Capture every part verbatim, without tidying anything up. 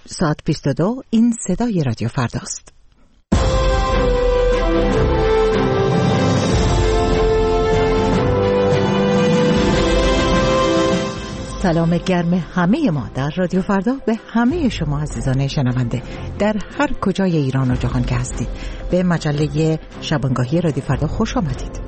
ساعت بیست و دو. این صدای رادیو فرداست. سلام گرم همه ما در رادیو فردا به همه شما عزیزان شنونده در هر کجای ایران و جهان که هستید. به مجله شبانگاهی رادیو فردا خوش آمدید.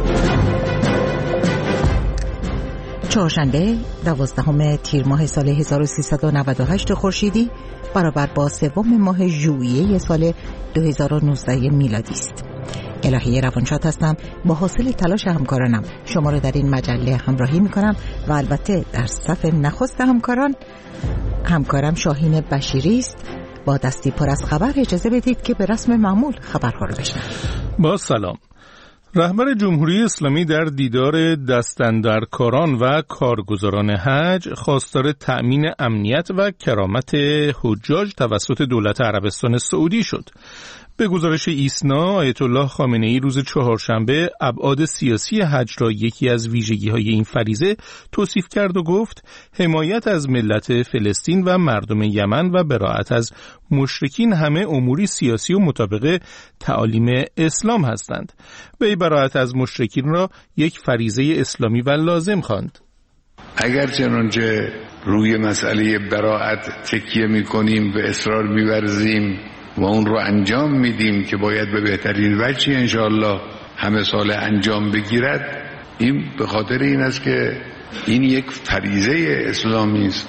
چهارشنبه دوازدهم تیر ماه سال هزار و سیصد و نود و هشت خورشیدی برابر با سوم ماه ژوئیه سال دو هزار و نوزده میلادی است. الهی روانشاد هستم. با حاصل تلاش همکارانم شما رو در این مجله همراهی میکنم و البته در صف نخست همکاران همکارم شاهین بشیری است. با دستی پر از خبر اجازه بدید که به رسم معمول خبرها رو بشنویم. با سلام. رهبر جمهوری اسلامی در دیدار دستاندرکاران و کارگزاران حج خواستار تأمین امنیت و کرامت حجاج توسط دولت عربستان سعودی شد. به گزارش ایسنا، آیت الله خامنه‌ای روز چهارشنبه ابعاد سیاسی حج را یکی از ویژگی‌های این فریضه توصیف کرد و گفت حمایت از ملت فلسطین و مردم یمن و براءت از مشرکین همه اموری سیاسی و مطابق تعالیم اسلام هستند. وی براءت از مشرکین را یک فریضه اسلامی و لازم خواند. اگر چنانچه روی مسئله براءت تکیه می‌کنیم و اصرار می‌ورزیم و اون رو انجام میدیم که باید به بهترین وجهی انشاءالله همه سال انجام بگیرد، این به خاطر این است که این یک فریضه اسلامی است.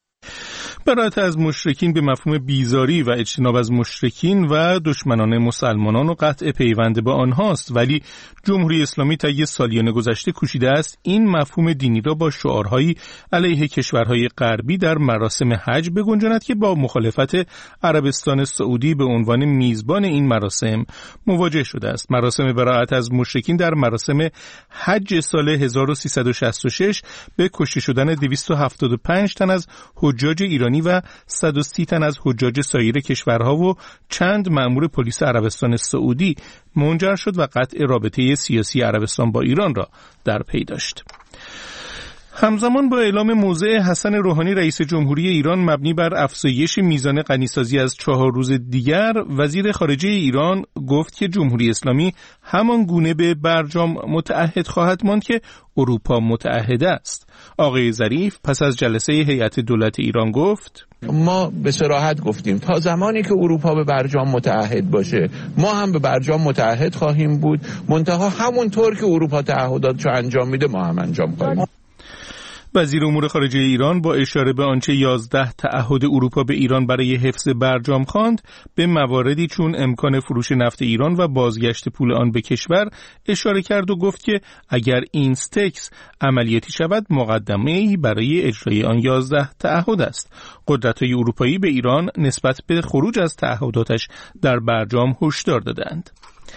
براءت از مشرکین به مفهوم بیزاری و اجتناب از مشرکین و دشمنان مسلمانان و قطع پیوند با آنهاست، ولی جمهوری اسلامی طی سالیان گذشته کوشیده است این مفهوم دینی را با شعارهایی علیه کشورهای غربی در مراسم حج بگنجاند که با مخالفت عربستان سعودی به عنوان میزبان این مراسم مواجه شده است. مراسم براءت از مشرکین در مراسم حج سال هزار و سیصد و شصت و شش به کشته شدن دویست و هفتاد و پنج تن از حجاج ایرانی و صد و سی تن از حجاج سایر کشورها و چند مأمور پلیس عربستان سعودی منجر شد و قطع رابطه سیاسی عربستان با ایران را در پی داشت. همزمان با اعلام موضع حسن روحانی رئیس جمهوری ایران مبنی بر افزایش میزان غنیسازی از چهار روز دیگر، وزیر خارجه ایران گفت که جمهوری اسلامی همان گونه به برجام متعهد خواهد ماند که اروپا متعهد است. آقای ظریف پس از جلسه هیئت دولت ایران گفت: ما به صراحت گفتیم تا زمانی که اروپا به برجام متعهد باشه ما هم به برجام متعهد خواهیم بود، منتها همونطور که اروپا تعهداتشو انجام میده ما هم انجام خواهیم. وزیر امور خارجه ایران با اشاره به آنچه یازده تعهد اروپا به ایران برای حفظ برجام خواند، به مواردی چون امکان فروش نفت ایران و بازگشت پول آن به کشور اشاره کرد و گفت که اگر این استکس عملیاتی شود مقدمه‌ای برای اجرای آن یازده تعهد است. قدرت‌های اروپایی به ایران نسبت به خروج از تعهداتش در برجام هشدار دادند.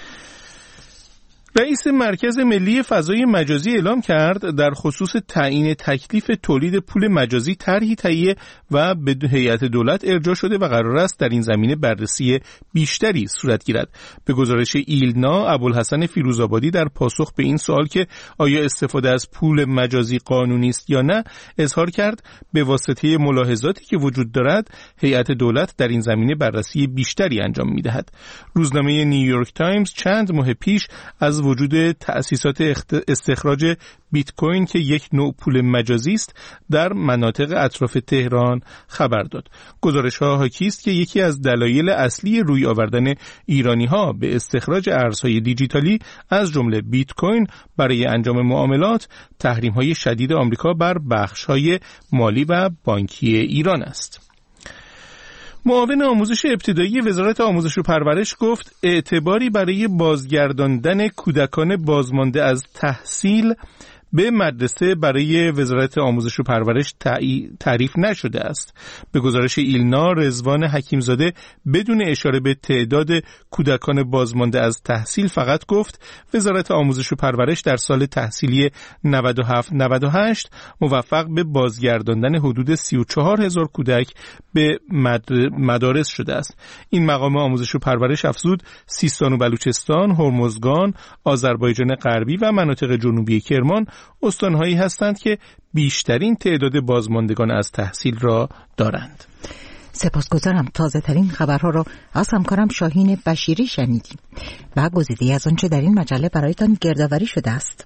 رئیس مرکز ملی فضای مجازی اعلام کرد در خصوص تعیین تکلیف تولید پول مجازی طرحی تهیه و به هیئت دولت ارجاع شده و قرار است در این زمینه بررسی بیشتری صورت گیرد. به گزارش ایلنا، ابوالحسن فیروزآبادی در پاسخ به این سوال که آیا استفاده از پول مجازی قانونی است یا نه، اظهار کرد به واسطه ملاحظاتی که وجود دارد هیئت دولت در این زمینه بررسی بیشتری انجام می‌دهد. روزنامه نیویورک تایمز چند ماه پیش از وجود تأسیسات استخراج بیت کوین که یک نوع پول مجازی است در مناطق اطراف تهران خبر داد. گزارش‌ها حاکی است که یکی از دلایل اصلی روی آوردن ایرانی‌ها به استخراج ارزهای دیجیتالی از جمله بیت کوین برای انجام معاملات تحریم‌های شدید آمریکا بر بخش‌های مالی و بانکی ایران است. معاون آموزش ابتدایی وزارت آموزش و پرورش گفت اعتباری برای بازگرداندن کودکان بازمانده از تحصیل به مدرسه برای وزارت آموزش و پرورش تعریف نشده است. به گزارش ایلنا، رضوان حکیمزاده بدون اشاره به تعداد کودکان بازمانده از تحصیل فقط گفت وزارت آموزش و پرورش در سال تحصیلی نود و هفت نود و هشت موفق به بازگرداندن حدود سی و چهار هزار کودک به مدارس شده است. این مقام آموزش و پرورش افزود سیستان و بلوچستان، هرمزگان، آذربایجان غربی و مناطق جنوبی کرمان استانهایی هستند که بیشترین تعداد بازماندگان از تحصیل را دارند. سپاسگزارم. تازه ترین خبرها را از همکارم شاهین بشیری شنیدیم و گزیده‌ای از آنچه در این مجله برایتان گردآوری شده است.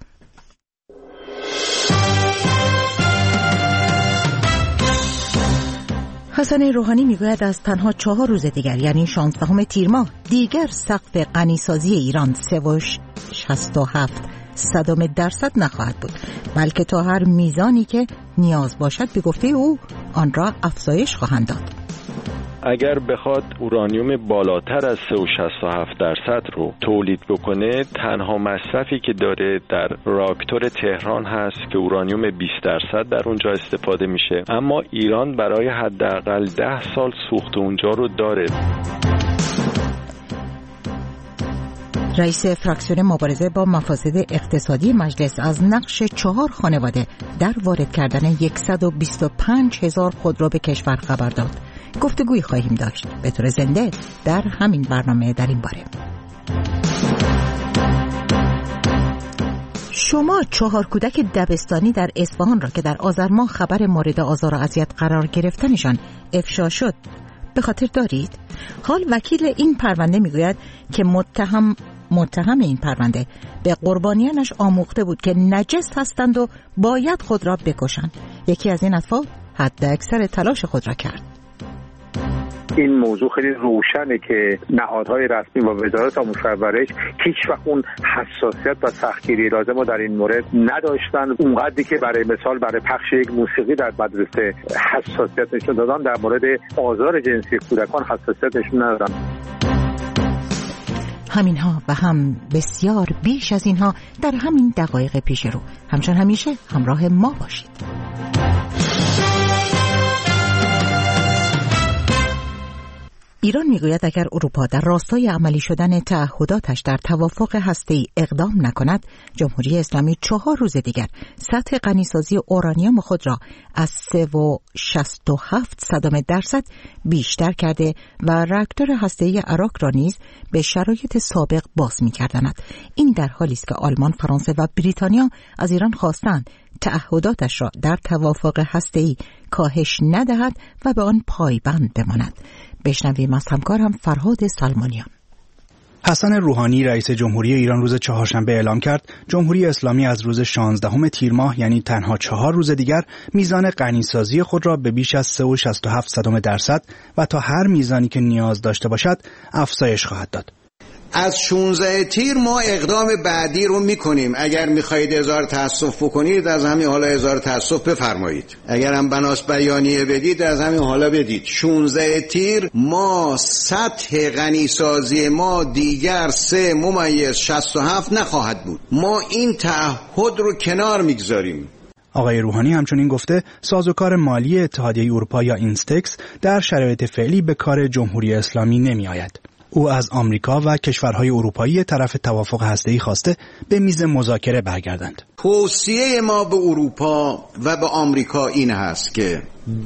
حسن روحانی میگوید از تنها چهار روز دیگر یعنی شانزدهم تیر ماه دیگر سقف غنیسازی ایران سه و شصت و هفت صدم درصد نخواهد بود، بلکه تا هر میزانی که نیاز باشد به گفته او آن را افزایش خواهند داد. اگر بخواد اورانیوم بالاتر از سه و شصت و هفت درصد رو تولید بکنه، تنها مصرفی که داره در راکتور تهران هست که اورانیوم بیست درصد در اونجا استفاده میشه، اما ایران برای حداقل ده سال سوخت اونجا رو داره. رئیس فراکسیون مبارزه با مفاسد اقتصادی مجلس از نقش چهار خانواده در وارد کردن صد و بیست و پنج هزار خودرو به کشور خبر داد. گفتگویی خواهیم داشت به طور زنده در همین برنامه در این باره. شما چهار کودک دبستانی در اصفهان را که در آذر ماه خبر مورد آزار و اذیت قرار گرفتنشان افشا شد به خاطر دارید؟ حال وکیل این پرونده میگوید که متهم متهم این پرونده به قربانیانش آموخته بود که نجس هستند و باید خود را بکشند. یکی از این اطفال حد اکثر تلاش خود را کرد. این موضوع خیلی روشنه که نهادهای رسمی و وزارت آموزش و پرورش هیچ وقت اون حساسیت و سختگیری لازم رو در این مورد نداشتن. اونقدری که برای مثال برای پخش یک موسیقی در مدرسه حساسیت نشون دادن، در مورد آزار جنسی کودکان حساسیت نشون ندادن. همینها و هم بسیار بیش از اینها در همین دقایق پیش رو. همچون همیشه همراه ما باشید. ایران میگوید اگر اروپا در راستای عملی شدن تعهداتش در توافق هسته‌ای اقدام نکند، جمهوری اسلامی چهار روز دیگر سطح غنیسازی اورانیوم خود را از سه و شصت و هفت صدم درصد بیشتر کرده و راکتور هسته‌ای عراق را نیز به شرایط سابق باز می‌گرداند. این در حالی است که آلمان، فرانسه و بریتانیا از ایران خواستند تعهداتش را در توافق هسته‌ای کاهش ندهد و به آن پایبند بماند. بشنویم از همکارم فرهاد سلمانیان. حسن روحانی رئیس جمهوری ایران روز چهارشنبه اعلام کرد جمهوری اسلامی از روز شانزدهم تیر ماه یعنی تنها چهار روز دیگر میزان غنیسازی خود را به بیش از سه و شصت و هفت صدم درصد و تا هر میزانی که نیاز داشته باشد افزایش خواهد داد. از شانزده تیر ما اقدام بعدی رو میکنیم. اگر میخواهید اظهار تأسف بکنید از همین حالا اظهار تأسف بفرمایید، اگر هم بناس بیانیه بدید از همین حالا بدید. شانزده تیر ما سطح غنیسازی ما دیگر سه ممیز شصت و هفت نخواهد بود. ما این تعهد رو کنار میگذاریم. آقای روحانی همچنین گفته سازوکار مالی اتحادیه اروپا یا اینستکس در شرایط فعلی به کار جمهوری اسلامی نمی آید. او از آمریکا و کشورهای اروپایی طرف توافق هسته‌ای خواسته به میز مذاکره برگردند. توصیه ما به اروپا و به آمریکا این هست که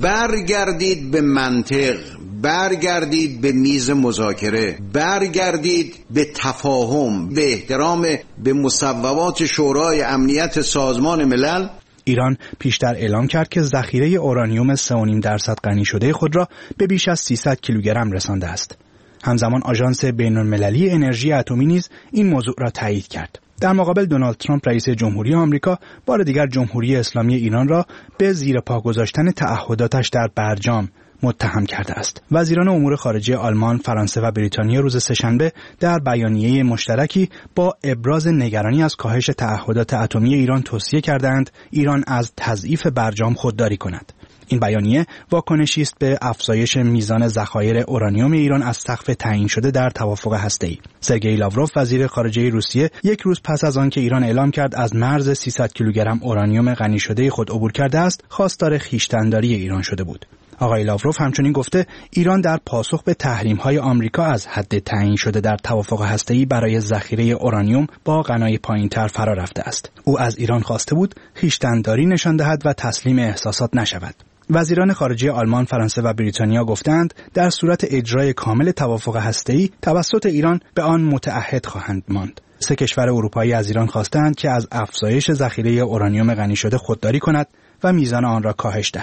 برگردید به منطق، برگردید به میز مذاکره، برگردید به تفاهم، به احترام به مصوبات شورای امنیت سازمان ملل. ایران پیشتر اعلام کرد که ذخیره اورانیوم سه و نیم درصد غنی شده خود را به بیش از سیصد کیلوگرم رسانده است. همزمان آژانس بین‌المللی انرژی اتمی نیز این موضوع را تایید کرد. در مقابل دونالد ترامپ رئیس جمهوری آمریکا بار دیگر جمهوری اسلامی ایران را به زیر پا گذاشتن تعهداتش در برجام متهم کرده است. وزیران امور خارجه آلمان، فرانسه و بریتانیا روز سه‌شنبه در بیانیه مشترکی با ابراز نگرانی از کاهش تعهدات اتمی ایران توصیه کردند ایران از تضعیف برجام خودداری کند. این بیانیه واکنشی است به افزایش میزان ذخایر اورانیوم ایران از سقف تعیین شده در توافق هسته‌ای. سرگئی لاوروف وزیر خارجه روسیه یک روز پس از آنکه ایران اعلام کرد از مرز سیصد کیلوگرم اورانیوم غنی شده خود عبور کرده است، خواستار خویشتن‌داری ایران شده بود. آقای لاوروف همچنین گفته ایران در پاسخ به تحریم‌های آمریکا از حد تعیین شده در توافق هسته‌ای برای ذخیره اورانیوم با غنای پایین‌تر فرا رفته است. او از ایران خواسته بود خویشتن‌داری نشان دهد و تسلیم احساسات نشود. وزیران خارجه آلمان، فرانسه و بریتانیا گفتند در صورت اجرای کامل توافق هسته‌ای توسط ایران به آن متعهد خواهند ماند. سه کشور اروپایی از ایران خواستند که از افزایش ذخیره اورانیوم غنی شده خودداری کند و میزان آن را کاهش دهد.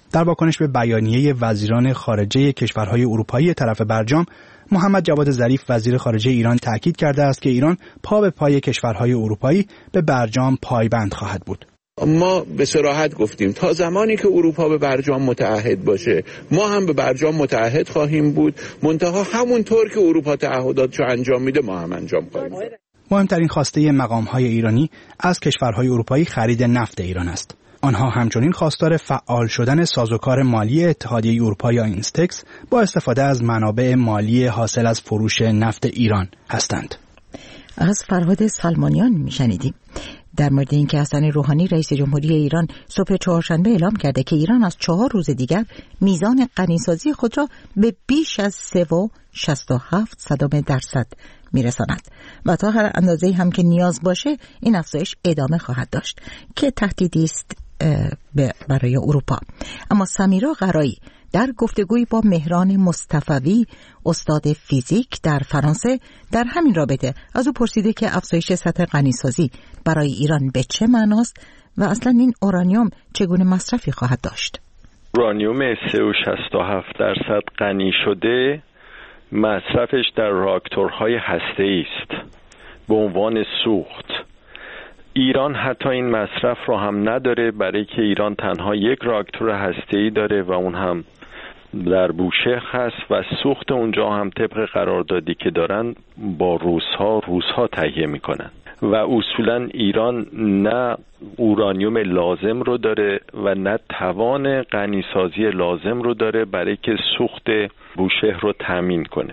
در واکنش به بیانیه وزیران خارجه کشورهای اروپایی طرف برجام، محمد جواد ظریف وزیر خارجه ایران تاکید کرده است که ایران پا به پای کشورهای اروپایی به برجام پایبند خواهد بود. ما به صراحت گفتیم تا زمانی که اروپا به برجام متعهد باشه ما هم به برجام متعهد خواهیم بود، منتها همونطور که اروپا تعهداتشو انجام میده ما هم انجام خواهیم داد. مهمترین خواسته مقام‌های ایرانی از کشورهای اروپایی خرید نفت ایران است. آنها همچنین خواستار فعال شدن سازوکار مالی اتحادیه اروپا یا اینستکس با استفاده از منابع مالی حاصل از فروش نفت ایران هستند. از فرهاد سلمانیان میشنیدیم در مورد اینکه حسن روحانی رئیس جمهوری ایران صبح چهارشنبه اعلام کرده که ایران از چهار روز دیگر میزان غنیسازی خود را به بیش از سه و شصت و هفت صدم درصد میرساند و تا هر اندازه‌ای هم که نیاز باشه این افزایش ادامه خواهد داشت که تهدیدی است برای اروپا. اما سمیرا قرایی در گفتگویی با مهران مصطفوی استاد فیزیک در فرانسه در همین رابطه از او پرسیده که افزایش سطح غنیسازی برای ایران به چه معناست و اصلا این اورانیوم چگونه مصرفی خواهد داشت. اورانیوم سه و شصت و هفت درصد غنی شده مصرفش در راکتورهای هسته‌ای است به عنوان سوخت. ایران حتی این مصرف رو هم نداره، برای که ایران تنها یک راکتور هسته‌ای داره و اون هم در بوشهر هست و سوخت اونجا هم طبق قراردادی که دارن با روس‌ها روس‌ها تهیه میکنن و اصولا ایران نه اورانیوم لازم رو داره و نه توان غنیسازی لازم رو داره برای که سوخت بوشهر رو تامین کنه.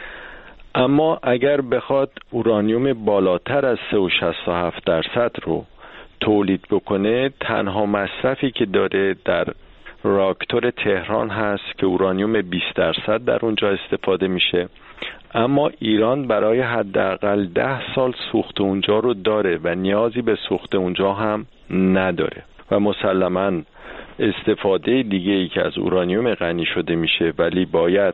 اما اگر بخواد اورانیوم بالاتر از سه و شصت و هفت درصد رو تولید بکنه، تنها مصرفی که داره در راکتور تهران هست که اورانیوم بیست درصد در اونجا استفاده میشه. اما ایران برای حداقل ده سال سوخت اونجا رو داره و نیازی به سوخت اونجا هم نداره و مسلماً استفاده دیگه ای که از اورانیوم غنی شده میشه ولی باید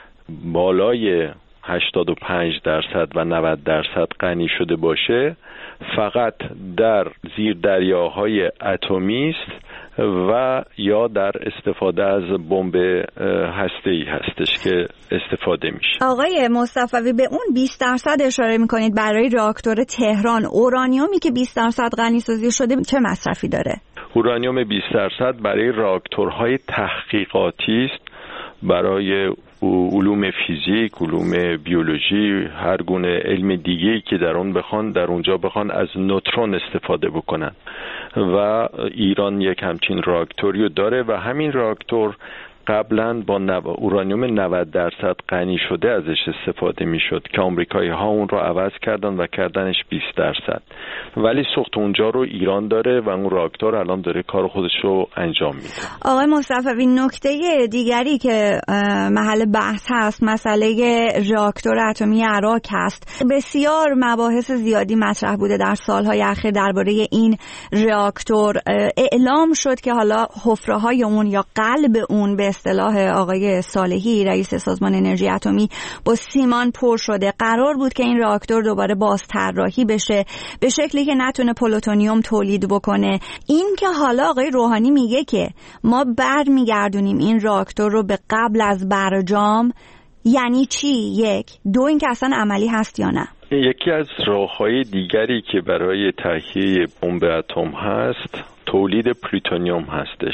بالای هشتاد و پنج درصد و نود درصد غنی شده باشه فقط در زیر دریاهای اتمی است و یا در استفاده از بمب هسته‌ای هستش که استفاده میشه. آقای مصطفوی به اون بیست درصد اشاره میکنید برای راکتور تهران. اورانیومی که بیست درصد غنی سازی شده چه مصرفی داره؟ اورانیوم بیست درصد برای راکتورهای تحقیقاتی است، برای علوم فیزیک، علوم بیولوژی، هر گونه علم دیگه‌ای که در اون بخوان در اونجا بخوان از نوترون استفاده بکنن و ایران یک همچین راکتوریو داره و همین راکتور قبلا با نو... اورانیوم نود درصد غنی شده ازش استفاده میشد که آمریکایی ها اون رو عوض کردن و کردنش بیست درصد، ولی سوخت اونجا رو ایران داره و اون راکتور الان داره کار خودش رو انجام میده. آقای مصطفوی، نکته دیگری که محل بحث هست مسئله راکتور اتمی عراق هست. بسیار مباحث زیادی مطرح بوده در سالهای اخیر درباره این راکتور. اعلام شد که حالا حفره‌های اون یا قلب اون به اصطلاح آقای صالحی رئیس سازمان انرژی اتمی با سیمان پر شده. قرار بود که این راکتور دوباره بازطراحی بشه به شکلی که نتونه پلوتونیوم تولید بکنه. این که حالا آقای روحانی میگه که ما برمیگردونیم این راکتور رو به قبل از برجام، یعنی چی؟ یک دو این که اصلا عملی هست یا نه؟ یکی از راه‌های دیگری که برای تهیه بمب اتم هست تولید پلوتونیوم هستش.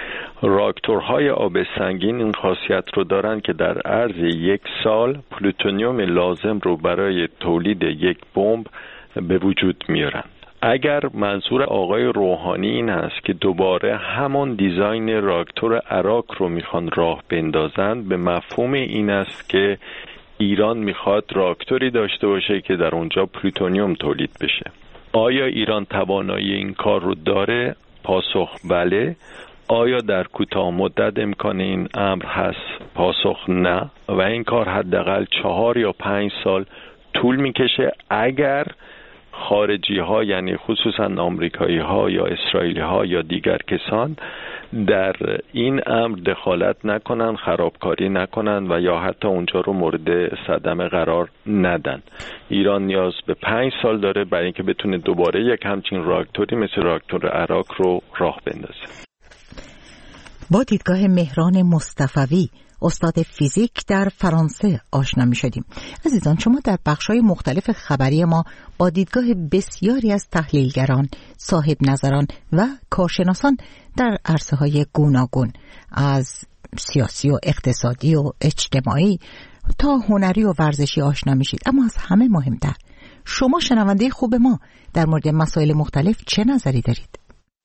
راکتورهای آب سنگین این خاصیت رو دارن که در عرض یک سال پلوتونیوم لازم رو برای تولید یک بمب به وجود میارن. اگر منظور آقای روحانی این هست که دوباره همون دیزاین راکتور عراق رو میخوان راه بندازن، به مفهوم این است که ایران میخواد راکتوری داشته باشه که در اونجا پلوتونیوم تولید بشه. آیا ایران توانایی این کار رو داره؟ پاسخ بله. آیا در کوتاه مدت امکان این امر هست؟ پاسخ نه و این کار حداقل چهار یا پنج سال طول میکشه اگر خارجی ها یعنی خصوصا آمریکایی ها یا اسرائیلی ها یا دیگر کسان در این امر دخالت نکنن، خرابکاری نکنن و یا حتی اونجا رو مورد صدمه قرار ندن. ایران نیاز به پنج سال داره برای اینکه بتونه دوباره یک همچین راکتوری مثل راکتور عراق رو راه بندازه. با دیدگاه مهران مصطفوی استاد فیزیک در فرانسه آشنا می شدیم. عزیزان، شما در بخش‌های مختلف خبری ما با دیدگاه بسیاری از تحلیلگران، صاحب نظران و کارشناسان در عرصه‌های گوناگون از سیاسی و اقتصادی و اجتماعی تا هنری و ورزشی آشنا میشید. اما از همه مهمتر، شما شنونده خوب ما در مورد مسائل مختلف چه نظری دارید؟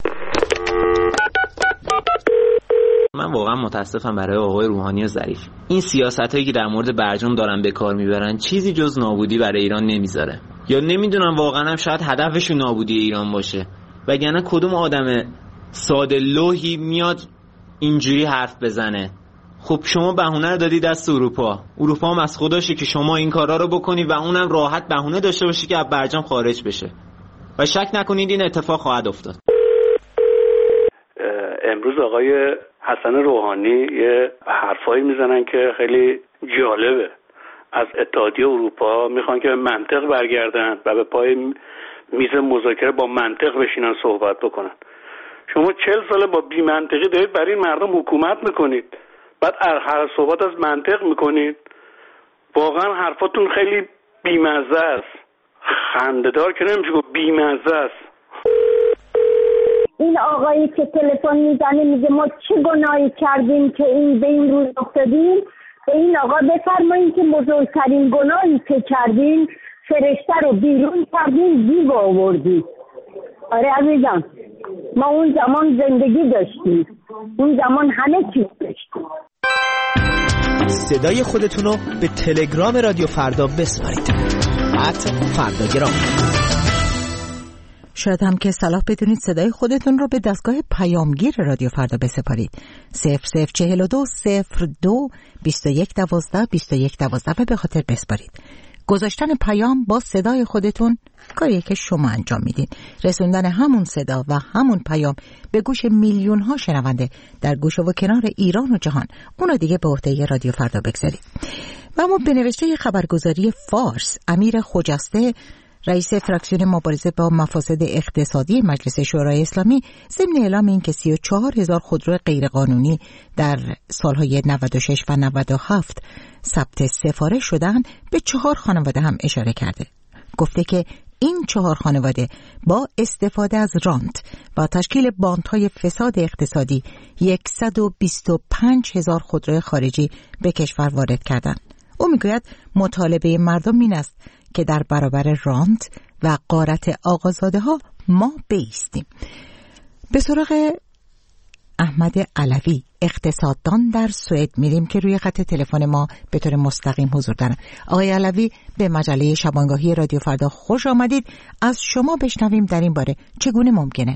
من واقعا متاسفم برای آقای روحانی و ظریف. این سیاستایی که در مورد برجام دارن به کار میبرن چیزی جز نابودی برای ایران نمیذاره. یا نمیدونم واقعا هم شاید هدفشون نابودی ایران باشه. وگرنه کدوم آدم ساده لوحی میاد اینجوری حرف بزنه؟ خب شما بهونه رو دادی دست اروپا. اروپا هم از خودشه که شما این کارا رو بکنی و اونم راحت بهونه داشته باشه که از برجام خارج بشه. و شک نکنید این اتفاق خواهد افتاد. امروز آقای حسن روحانی یه حرفایی میزنن که خیلی جالبه. از اتحادیه اروپا میخوان که منطق برگردن و به پای میز مذاکره با منطق بشینن صحبت بکنن. شما چهل ساله با بی منطقی دارید برای این مردم حکومت میکنید، بعد هر صحبت از منطق میکنید. واقعا حرفاتون خیلی بیمزه است. خنده‌دار که نمیشه گفت، بیمزه است. این آقایی که تلفن میزنه میگه ما چه گناهی کردیم که این به این روز افتادیم، به این آقا بفرمایید که بزرگترین گناهی که کردیم فرشته رو بیرون کردیم، دیو آوردیم. آره عزیزم، ما اون زمان زندگی داشتیم، اون زمان همه چیز داشتیم. صدای خودتون رو به تلگرام رادیو فردا بسپارید. ات فرداگرام. شاید هم که صلاح بدونید صدای خودتون رو به دستگاه پیامگیر رادیو فردا بسپارید. صفر صفر چهل و دو صفر دو بیست و یک دوازده بیست و یک دوازده و به خاطر بسپارید. گذاشتن پیام با صدای خودتون کاریه که شما انجام میدین. رسوندن همون صدا و همون پیام به گوش میلیون ها شنونده در گوشه و کنار ایران و جهان، اونو دیگه به عهده رادیو فردا بگذارید. و اما به نوشته خبرگزاری فارس، امیر خجسته، رئیس فراکسیون مبارزه با مفاسد اقتصادی مجلس شورای اسلامی، ضمن اعلام این که سی و چهار هزار خودرو غیرقانونی در سالهای نود و شش و نود و هفت ثبت سفارش شدن، به چهار خانواده هم اشاره کرده. گفته که این چهار خانواده با استفاده از رانت و تشکیل باندهای فساد اقتصادی صد و بیست و پنج هزار خودرو خارجی به کشور وارد کردند. او میگوید مطالبه مردم این است که در برابر رانت و غارت آقازاده ها ما بایستیم. به سراغ احمد علوی، اقتصاددان در سوئد میریم که روی خط تلفن ما به طور مستقیم حضور دارن. آقای علوی، به مجله شبانگاهی رادیو فردا خوش آمدید. از شما بشنویم در این باره چگونه ممکنه؟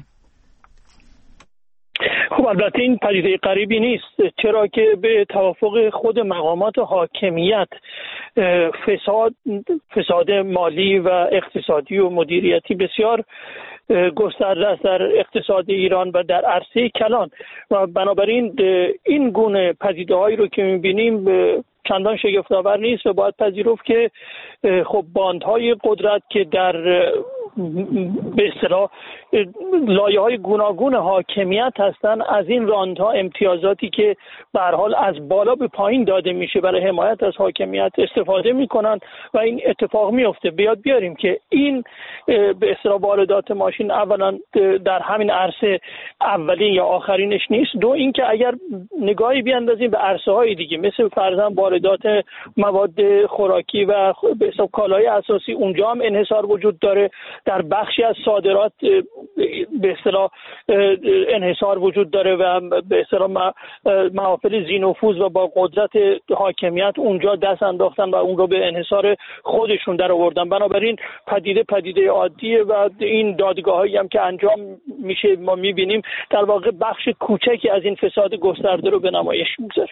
خب البته این پدیده غریبی نیست، چرا که به توافق خود مقامات حاکمیت فساد فساد مالی و اقتصادی و مدیریتی بسیار گسترده است در اقتصاد ایران و در عرصه کلان و بنابراین این گونه پدیده‌هایی رو که می‌بینیم چندان شگفت‌آور نیست و باید پذیرفت که خب باندهای قدرت که در به اصطلاح لایه‌های گوناگون حاکمیت هستند، از این راندها امتیازاتی که به هر حال از بالا به پایین داده میشه برای حمایت از حاکمیت استفاده میکنن و این اتفاق میفته. بیاد بیاریم که این به اصطلاح واردات ماشین اولا در همین عرصه اولین یا آخرینش نیست، دو اینکه اگر نگاهی بیاندازیم به عرصه‌های دیگه مثل فرضاً واردات مواد خوراکی و به حساب کالای اساسی، اونجا هم انحصار وجود داره. در بخشی از صادرات به اصطلاح انحصار وجود داره و به اصطلاح محافل ذی‌نفوذ و با قدرت حاکمیت اونجا دست انداختن و اون رو به انحصار خودشون در آوردن. بنابراین پدیده پدیده عادیه و این دادگاهایی هم که انجام میشه ما میبینیم در واقع بخش کوچکی از این فساد گسترده رو به نمایش میذاره.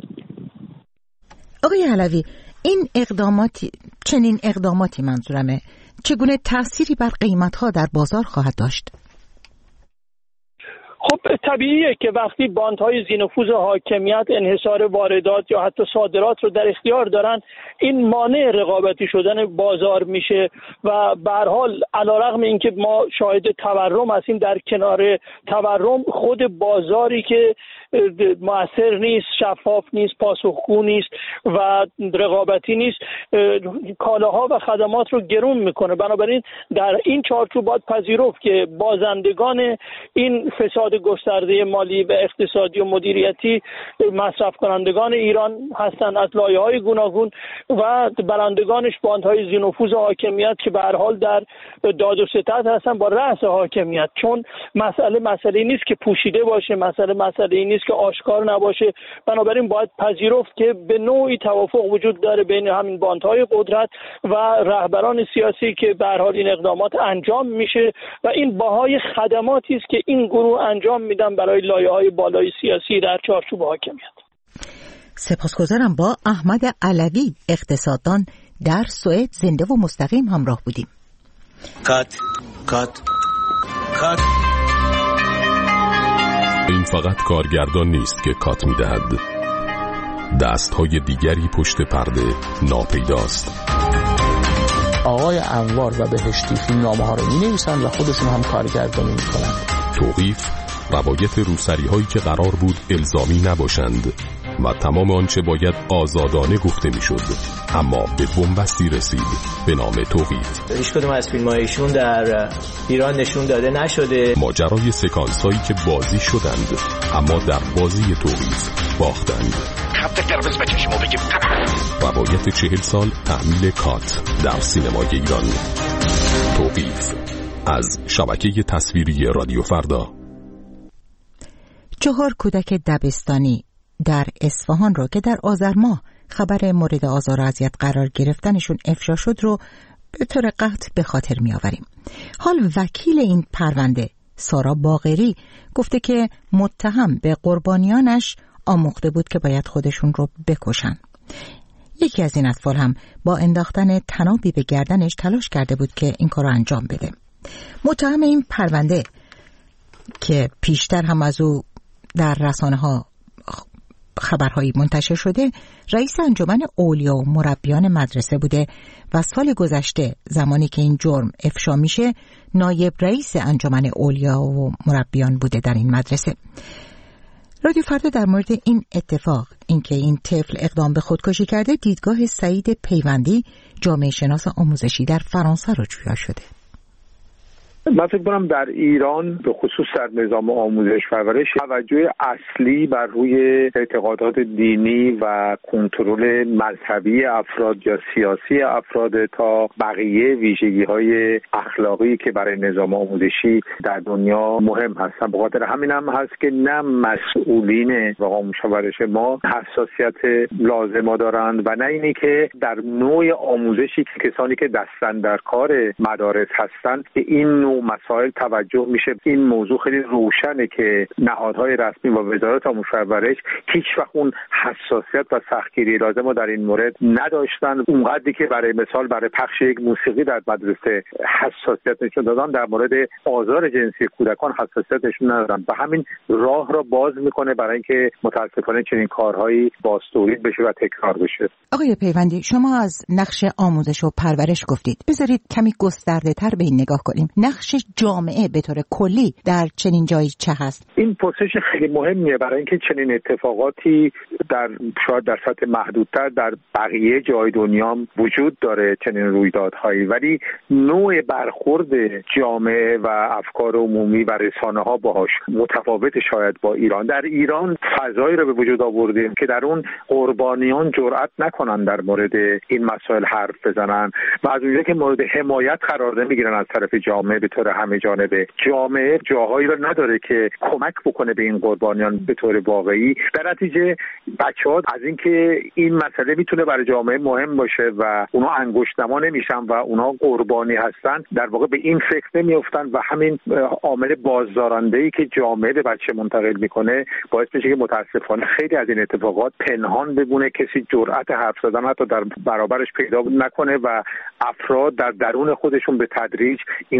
آقای علوی، این اقداماتی چنین اقداماتی منظورمه چگونه تأثیری بر قیمت‌ها در بازار خواهد داشت؟ خب طبیعیه که وقتی باندهای ذی‌نفوذ حاکمیت انحصار واردات یا حتی صادرات رو در اختیار دارن، این مانع رقابتی شدن بازار میشه و به هر حال علیرغم اینکه ما شاهد تورم هستیم، در کنار تورم خود بازاری که مؤثر نیست، شفاف نیست، پاسخگو نیست و رقابتی نیست، کالاها و خدمات رو گرون میکنه. بنابراین در این چارچوب باید پذیرفت که بازندگان این فساد گسترده مالی و اقتصادی و مدیریتی مصرف کنندگان ایران هستند از لایه‌های گوناگون و برندگانش باندهای ذی‌نفوذ حاکمیت که به هر حال در داد و ستد هستن با رأس حاکمیت. چون مسئله مسئله نیست که پوشیده باشه، مسئله مسئله نیست که آشکار نباشه. بنابراین باید پذیرفت که به نوعی توافق وجود داره بین همین باندهای قدرت و رهبران سیاسی که به هر حال این اقدامات انجام میشه و این بهای خدماتی است که این گروه انجام میدن برای لایه‌های بالای سیاسی در چارچوب حاکمیت. سپاسگزارم. با احمد علوی اقتصاددان در سوئد زنده و مستقیم همراه بودیم. کات کات کات. این فقط کارگردان نیست که کات میدهد، دستهای دیگری پشت پرده ناپیداست. آقای انوار و بهشتی فیلمنامه ها رو می نویسن و خودشون هم کارگردانی می کنند. توقیف روایت روسری هایی که قرار بود الزامی نباشند و تمام آنچه باید آزادانه گفته می شد اما به بنبستی رسید به نام توقیف. هیچ کدوم از فیلم هایشون در ایران نشون داده نشده. ماجرای سکانس هایی که بازی شدند اما در بازی توقیف باختند. خط قرمز بکشیم و بگیم روایت چهل سال تحمیل کات در سینمای ایران. توقیف از شبکه تصویری رادیو فردا. چهار کودک دبستانی در اصفهان را که در آذر ماه خبر مورد آزار و اذیت قرار گرفتنشون افشا شد رو به طور قطع به خاطر می آوریم. حال وکیل این پرونده سارا باقری گفته که متهم به قربانیانش آموخته بود که باید خودشون رو بکشن. یکی از این اطفال هم با انداختن طنابی به گردنش تلاش کرده بود که این کار رو انجام بده. متهم این پرونده که پیشتر هم از او در رسانه ها خبرهایی منتشر شده، رئیس انجمن اولیا و مربیان مدرسه بوده و سال گذشته زمانی که این جرم افشا میشه نایب رئیس انجمن اولیا و مربیان بوده در این مدرسه. رادیو فردا در مورد این اتفاق، اینکه این طفل اقدام به خودکشی کرده، دیدگاه سعید پیوندی جامعه شناس آموزشی در فرانسه رو جویا شده. من فکر کنم در ایران به خصوص در نظام آموزش پرورش توجه اصلی بر روی اعتقادات دینی و کنترل مذهبی افراد یا سیاسی افراد تا بقیه ویژگی‌های اخلاقی که برای نظام آموزشی در دنیا مهم هستن. به خاطر همین هم هست که نه مسئولین آموزش پرورش ما حساسیت لازم دارند و نه اینی که در نوع آموزشی که کسانی که دستن در کار مدارس هستند که این نوع مسائل توجه میشه. این موضوع خیلی روشنه که نهادهای رسمی و وزارت آموزش و پرورش هیچ وقت اون حساسیت و سختگیری لازم رو در این مورد نداشتن. اونقدری که برای مثال برای پخش یک موسیقی در مدرسه حساسیت نشون دادن، در مورد آزار جنسی کودکان حساسیت نشون ندادن و همین راه را باز میکنه برای اینکه متاسفانه چنین کارهایی باستولید بشه و تکرار بشه. آقای پیوندی، شما از نقش آموزش و پرورش گفتید. بذارید کمی گسترده تر به این نگاه کنیم. نقش جامعه به طور کلی در چنین جایی چه هست؟ این پرسش خیلی مهمیه برای اینکه چنین اتفاقاتی در شاید در سطح محدودتر در بقیه جای دنیا وجود داره چنین رویدادهایی، ولی نوع برخورد جامعه و افکار عمومی و رسانه‌ها باهاش متفاوت شاید با ایران. در ایران فضایی رو به وجود آوردیم که در اون قربانیان جرئت نکنن در مورد این مسائل حرف بزنن و از اونجایی که مورد حمایت قرار نمیگیرن از طرف جامعه به طور همه جانبه. جامعه جاهایی رو نداره که کمک بکنه به این قربانیان به طور واقعی. در نتیجه بچه‌ها از اینکه این مسئله میتونه برای جامعه مهم باشه و اونا انگشت‌نما نمیشن و اونا قربانی هستن، در واقع به این فکر نمیافتن و همین عامل بازدارنده‌ای که جامعه به بچه منتقل میکنه باعث میشه که متاسفانه خیلی از این اتفاقات پنهان بمونه، کسی جرأت حرف زدن حتی در برابرش پیدا نکنه و افراد در درون خودشون به تدریج این رنج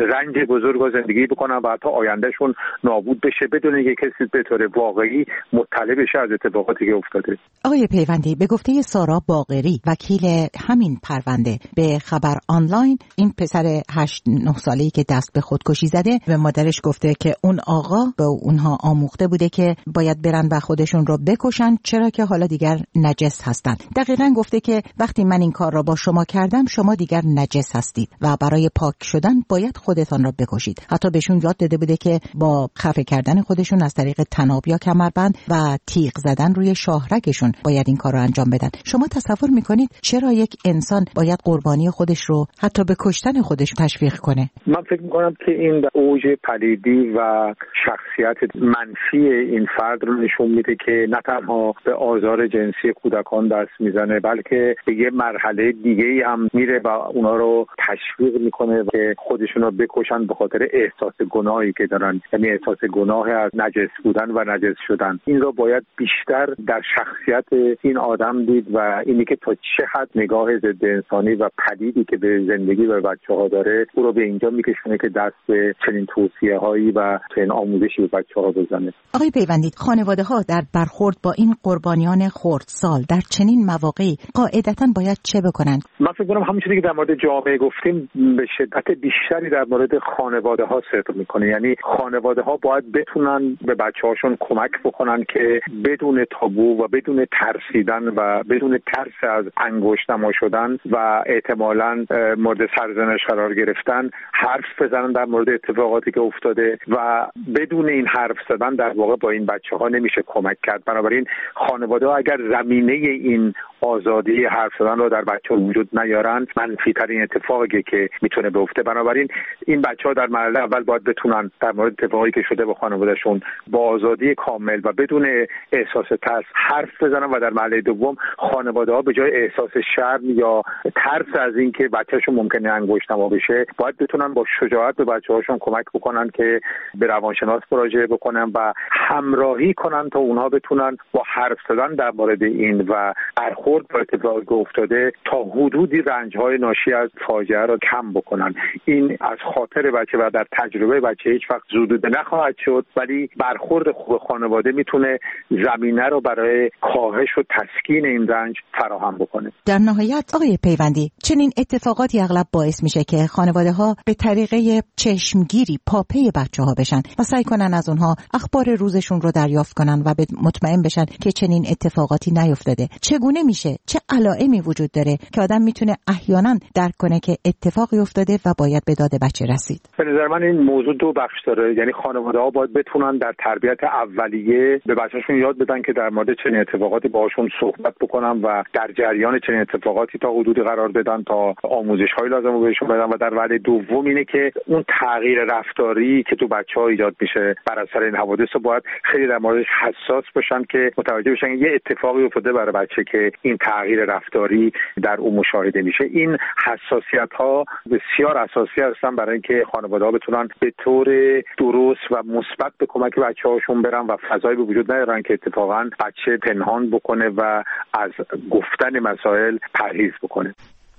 خیلی بزرگ و زندگی بکنن و حتی آیندهشون نابود بشه بدون اینکه کسی به طور واقعی مطلع بشه از اتفاقاتی که افتاده. آقای پیوندی، به گفته سارا باقری وکیل همین پرونده به خبر آنلاین، این پسر هشت نه ساله‌ای که دست به خودکشی زده به مادرش گفته که اون آقا به اونها آموخته بوده که باید برن و خودشون رو بکشن چرا که حالا دیگر نجس هستن. دقیقاً گفته که وقتی من این کار را با شما کردم شما دیگر نجس هستید و برای پاک شدن باید خودتان را بکشید. حتی بهشون یاد داده بوده که با خفه کردن خودشون از طریق طناب یا کمربند و تیغ زدن روی شاهرگشون باید این کار رو انجام بدن. شما تصور میکنید چرا یک انسان باید قربانی خودش رو حتی به کشتن خودش تشویق کنه؟ من فکر میکنم که این اوج پلیدی و شخصیت منفی این فرد رو نشون میده که نه تنها به آزار جنسی کودکان دست میزنه بلکه به یه مرحله دیگه ای هم میره و اونا رو تشویق میکنه که خودشون رو بکشن به خاطر احساس گناهی که دارن، یعنی احساس گناه از نجس بودن و نجس شدن. این رو باید بیشتر در شخصیت این آدم دید و اینی که تا چه حد نگاه ضد انسانی و پلیدی که به زندگی و بچه‌ها داره او رو به اینجا میکشونه که دست به چنین توصیه‌هایی و چنین آموزشی به بچه‌ها بزنه. آقای پیوندی، خانواده‌ها در برخورد با این قربانیان خردسال در چنین مواقعی قاعدتاً باید چه بکنن؟ من فکر کنم همون چیزی که در مورد جامعه گفتیم به شدت بیشتری در مورد خانواده‌ها صدق میکنه. یعنی خانواده‌ها باید بتونن به بچه‌هاشون کمک بکنن که بدون تابو و بدون ترسیدن و بدون ترس از انگشت نما شدن و احتمالاً مورد سرزنش قرار گرفتن حرف بزنن در مورد اتفاقاتی که افتاده و بدون این حرف زدن در واقع با این بچه‌ها نمیشه کمک کرد. بنابراین خانواده‌ها اگر زمینه این آزادی حرف زدن رو در بچه‌ها وجود نیارن منفی ترین اتفاقی که میتونه بیفته. بنابراین این بچه‌ها در مرحله اول باید بتونن در مورد اتفاقی که شده با خانواده‌شون با آزادی کامل و بدون احساس ترس حرف بزنن و در مرحله دوم خانواده‌ها به جای احساس شرم یا ترس از اینکه بچه‌شون ممکنه انگشت نما بشه باید بتونن با شجاعت به بچه‌هاشون کمک بکنن که به روانشناس مراجعه بکنن و همراهی کنن تا اونها بتونن با حرف زدن در مورد این و برخورد با اتفاقی که افتاده تا حدودی رنج‌های ناشی از فاجعه رو کم بکنن. این از خاطر بچه و در تجربه بچه هیچ وقت زدوده نخواهد شد، ولی برخورد خوب خانواده میتونه زمینه رو برای کاهش و تسکین این رنج فراهم بکنه. در نهایت آقای پیوندی، چنین اتفاقاتی اغلب باعث میشه که خانواده‌ها به طریقه چشمگیری پاپی بچه‌ها بشن و سعی کنن از اونها اخبار روزشون رو دریافت کنن و مطمئن بشن که چنین اتفاقاتی نیفتاده. چگونه میشه؟ چه علائمی وجود داره که آدم میتونه احیانا درک کنه که اتفاقی افتاده و باید به داد بچه رسید؟ به نظر من این موضوع دو بخش داره. یعنی خانواده‌ها باید بتونن در تربیت اولیه به بچه‌شون یاد بدن که در مورد چنین اتفاقاتی باهاشون صحبت بکنن و در جریان چنین اتفاقاتی تا حدودی قرار بدن تا آموزش‌های لازم رو بهشون بدن و در وهله دوم اینه که اون تغییر رفتاری که تو بچه‌ها ایجاد میشه بر اثر این حوادث رو باید خیلی در موردش حساس باشن که متوجه بشن یه اتفاقی افتاده برای بچه که این تغییر رفتاری در اون مشاهده میشه. این حساسیت‌ها بسیار اساسی هستن برای اینکه خانواده‌ها بتونن به طور درست و مثبت به کمک بچه‌هاشون برن و فضایی به وجود نیارن که اتفاقاً بچه پنهان بکنه و از گفتن مسائل پرهیز بکنه.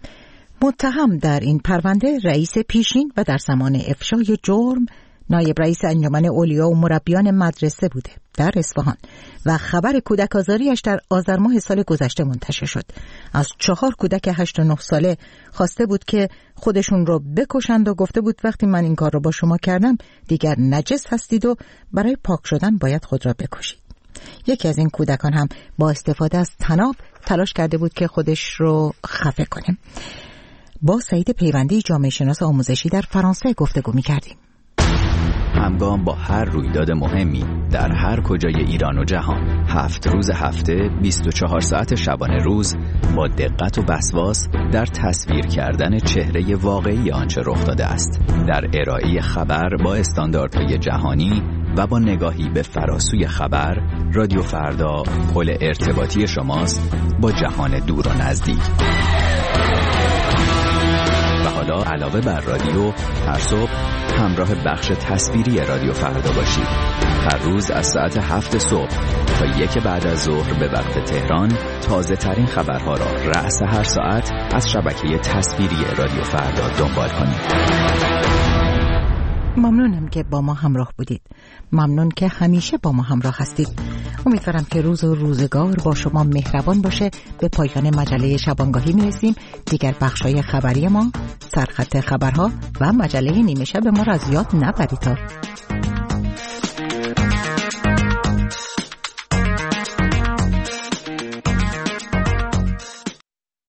متهم در این پرونده رئیس پیشین و در زمان افشای جرم نایب رئیس انجمن اولیا و مربیان مدرسه بوده در اصفهان و خبر کودک آزاریش در آذر ماه سال گذشته منتشر شد. از چهار کودک هشت و نه ساله خواسته بود که خودشون رو بکشند و گفته بود وقتی من این کار رو با شما کردم دیگر نجس هستید و برای پاک شدن باید خود را بکشید. یکی از این کودکان هم با استفاده از طناب تلاش کرده بود که خودش رو خفه کنه. با سعید پیوندی جامعه شناس آموزشی در فرانسه گفتگو می‌کردیم. همگام با هر رویداد مهمی در هر کجای ایران و جهان، هفت روز هفته، بیست و چهار ساعت شبانه روز، با دقت و وسواس در تصویر کردن چهره واقعی آنچه رخ داده است، در ارائه خبر با استانداردهای جهانی و با نگاهی به فراسوی خبر، رادیو فردا پل ارتباطی شماست با جهان دور و نزدیک. و حالا علاوه بر رادیو، هر صبح همراه بخش تصویری رادیو فردا باشید. هر روز از ساعت هفت صبح تا یک بعد از ظهر به وقت تهران تازه ترین خبرها را رأس هر ساعت از شبکه تصویری رادیو فردا دنبال کنید. ممنونم که با ما همراه بودید. ممنون که همیشه با ما همراه هستید. امیدوارم که روز و روزگار با شما مهربان باشه. به پایان مجله شبانگاهی میرسیم. دیگر بخشای خبری ما، سرخط خبرها و مجله نیمه شب ما را از یاد نبرید.